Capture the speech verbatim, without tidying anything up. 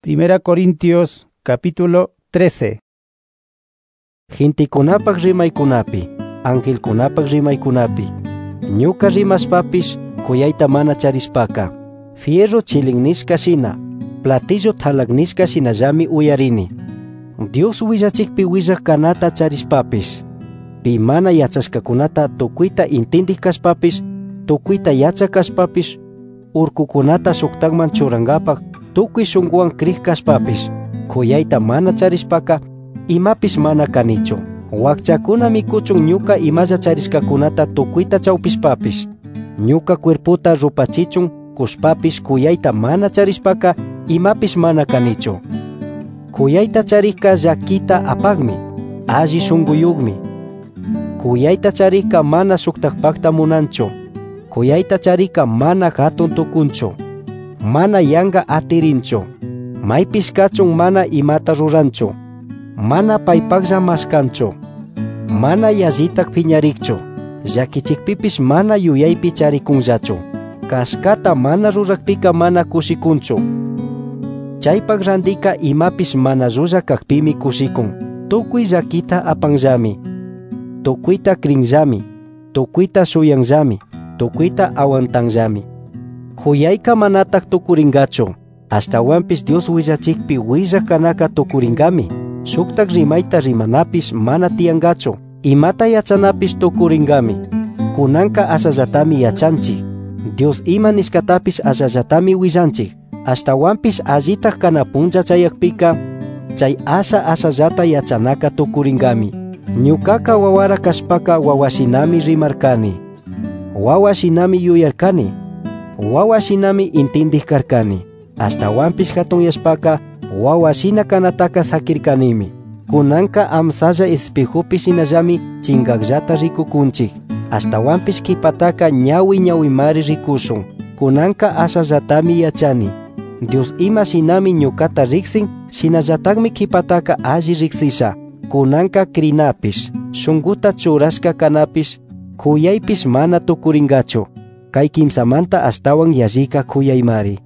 Primera Corintios, capítulo trece. Gentikunapak rimaykunapi, angelkunapak rimaykunapi, ñuka rimashpapish kuyayta mana charispaka, fierro chilignishka shina, platillo thalagnisca shinallami uyarini. Dios willachikpi willak kanata charispapish, pi mana yachashkakunata tukuyta intindik kashpapish, tukuyta yachakashpapish, urkukunata suktanman churangapak tukuy shunguwan kriq kashpapish, kuyayta mana charispaka, imapis mana kanichu. Wakchakuna mikuchun ñuka imalla chariskakunata tukuyta chawpishpapish, ñuka cuerputa rupachichun kushpapish kuyayta mana charispaka, imapis mana kanichu. Kuyayta charika llakita apagmi, alli shunguyugmi. Kuyayta charika mana suktakpakta munanchu. Kuyayta charika mana hatun tukunchu, mana yanga atirinchu, maypish kachun mana imata ruranchu, mana paypaklla mashkanchu, mana yazitak piñarikchu, llakichikpipish mana yuyaypi charikunllachu, kashkata mana rurakpika mana kushikunchu. Chaypak randika imapish mana rulla kakpimi kushikun, tukuy llakita apanllami, tukuyta krinllami, tukuyta shuyanllami, tukuyta awantanllami. Kuyayka manatak tukuringachu, ashtawanpish Dios willachikpi willak kanaka tukuringami, shuktak rimayta rimanapish mana tiyangachu, imata yachanapish tukuringami. Kunanka ashallatami yachanchik, Dios ima nishkatapish ashallatami willanchik, ashtawanpish allitak kanapunlla chayakpika, chay asha ashallata yachanaka tukuringami. Ñukaka wawara kashpaka wawashinami rimarkani, wawashinami yuyarkani, wawashinami intindik karkani, ashtawanpish hatunyashpaka wawashina kanataka sakirkanimi. Kunanka amsalla espejupish hinallami chinkakllata rikukunchik, ashtawanpish kipataka ñawi ñawimari rikushun. Kunanka ashallatami yachani, Dios ima shinami ñukata riksin, shinallatakmi kipataka alli riksisha. Kunanka krinapish, shunguta churashka kanapish, kuyaypish mana tukuringachu. Kay kimsamanta ashtawan yallika kuyaymari.